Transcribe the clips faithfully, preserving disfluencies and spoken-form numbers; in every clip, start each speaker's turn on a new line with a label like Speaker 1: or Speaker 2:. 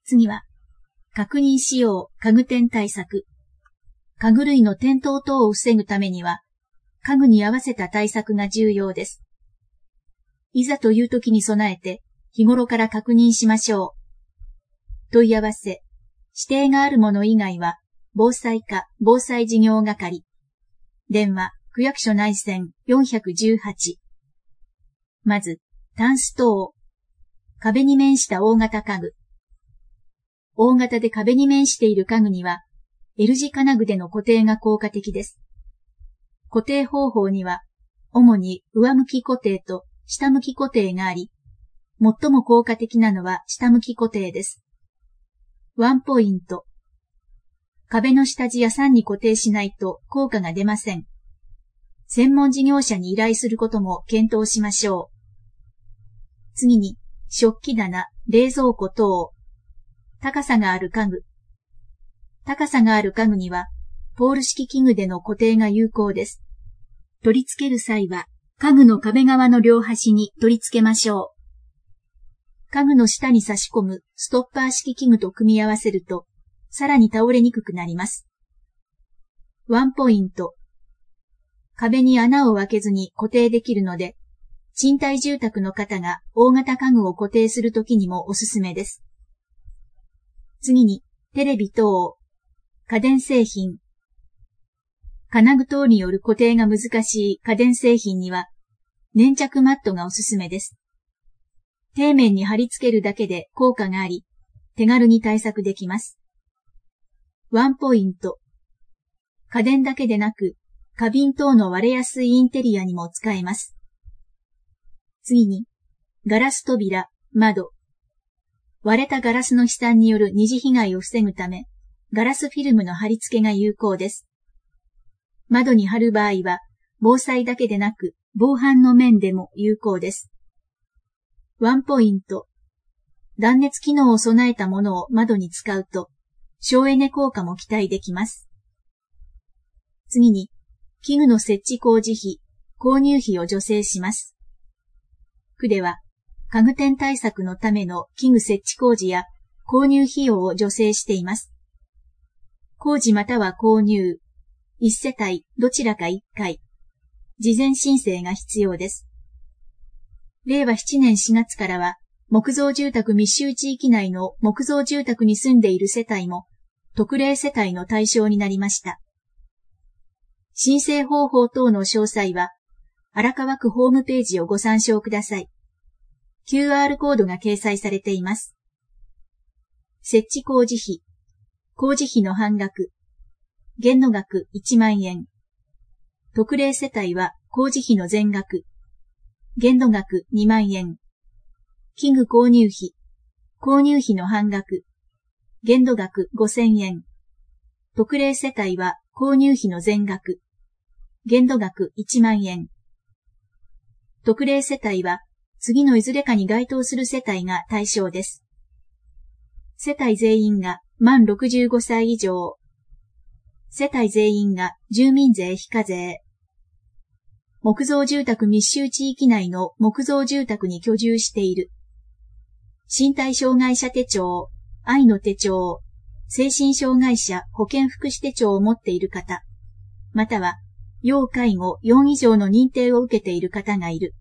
Speaker 1: 次は、確認しよう家具店対策。家具類の転倒等を防ぐためには、家具に合わせた対策が重要です。いざという時に備えて、日頃から確認しましょう。問い合わせ、指定があるもの以外は、防災課防災事業係。電話、区役所内線よんひゃくじゅうはち。まず、タンス等。壁に面した大型家具。大型で壁に面している家具には、L 字金具での固定が効果的です。固定方法には、主に上向き固定と下向き固定があり、最も効果的なのは下向き固定です。ワンポイント。壁の下地や桟に固定しないと効果が出ません。専門事業者に依頼することも検討しましょう。次に、食器棚、冷蔵庫等。高さがある家具。高さがある家具には、ポール式器具での固定が有効です。取り付ける際は、家具の壁側の両端に取り付けましょう。家具の下に差し込むストッパー式器具と組み合わせると、さらに倒れにくくなります。ワンポイント。壁に穴を開けずに固定できるので、賃貸住宅の方が大型家具を固定するときにもおすすめです。次に、テレビ等、家電製品。金具等による固定が難しい家電製品には、粘着マットがおすすめです。底面に貼り付けるだけで効果があり、手軽に対策できます。ワンポイント。家電だけでなく、花瓶等の割れやすいインテリアにも使えます。次に、ガラス扉、窓。割れたガラスの飛散による二次被害を防ぐため、ガラスフィルムの貼り付けが有効です。窓に貼る場合は、防災だけでなく、防犯の面でも有効です。ワンポイント。断熱機能を備えたものを窓に使うと、省エネ効果も期待できます。次に、器具の設置工事費、購入費を助成します。区では、家具店対策のための器具設置工事や購入費用を助成しています。工事または購入、一世帯どちらか一回、事前申請が必要です。れいわななねんしがつからは、木造住宅密集地域内の木造住宅に住んでいる世帯も、特例世帯の対象になりました。申請方法等の詳細は、荒川区ホームページをご参照ください。キューアール コードが掲載されています。設置工事費。工事費の半額。限度額いちまんえん。特例世帯は工事費の全額。限度額にまんえん。器具購入費。購入費の半額。限度額ごせんえん。特例世帯は購入費の全額。限度額いちまんえん。特例世帯は次のいずれかに該当する世帯が対象です。世帯全員が満ろくじゅうごさい以上。世帯全員が住民税非課税。木造住宅密集地域内の木造住宅に居住している。身体障害者手帳、愛の手帳、精神障害者保健福祉手帳を持っている方、または要介護よん以上の認定を受けている方がいる。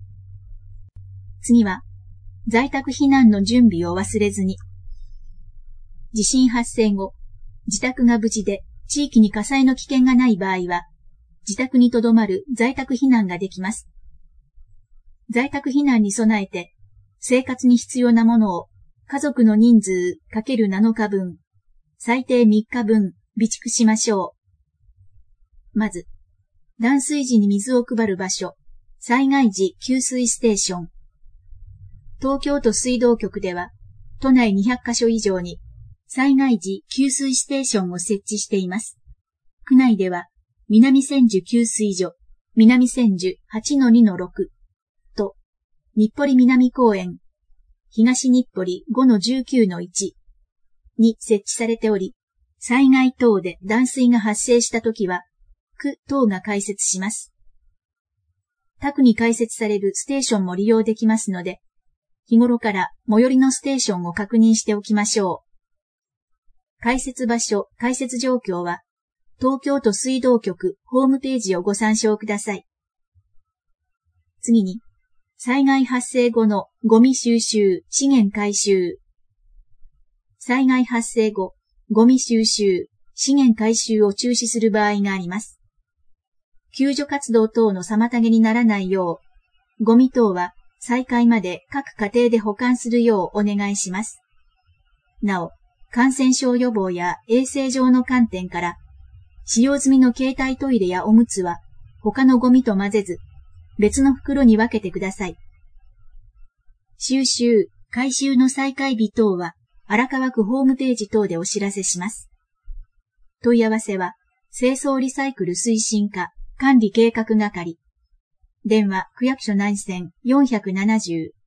Speaker 1: 次は、在宅避難の準備を忘れずに。地震発生後、自宅が無事で地域に火災の危険がない場合は、自宅に留まる在宅避難ができます。在宅避難に備えて、生活に必要なものを家族の人数 かけるなのかぶん、最低みっかぶん備蓄しましょう。まず、断水時に水を配る場所、災害時給水ステーション。東京都水道局では、都内にひゃっかしょ以上に災害時給水ステーションを設置しています。区内では、南千住給水所、南千住 はちのにのろく と、日暮里南公園、東日暮里 ごのじゅうきゅうのいち に設置されており、災害等で断水が発生したときは、区等が開設します。他区に開設されるステーションも利用できますので、 日頃から最寄りのステーションを確認しておきましょう。開設場所、開設状況は、東京都水道局ホームページをご参照ください。次に、災害発生後のゴミ収集、資源回収。災害発生後、ゴミ収集、資源回収を中止する場合があります。救助活動等の妨げにならないよう、ゴミ等は再開まで各家庭で保管するようお願いします。なお、感染症予防や衛生上の観点から、使用済みの携帯トイレやおむつは他のゴミと混ぜず、別の袋に分けてください。収集、回収の再開日等は荒川区ホームページ等でお知らせします。問い合わせは、清掃リサイクル推進課管理計画係。電話区役所内線よんひゃくななじゅう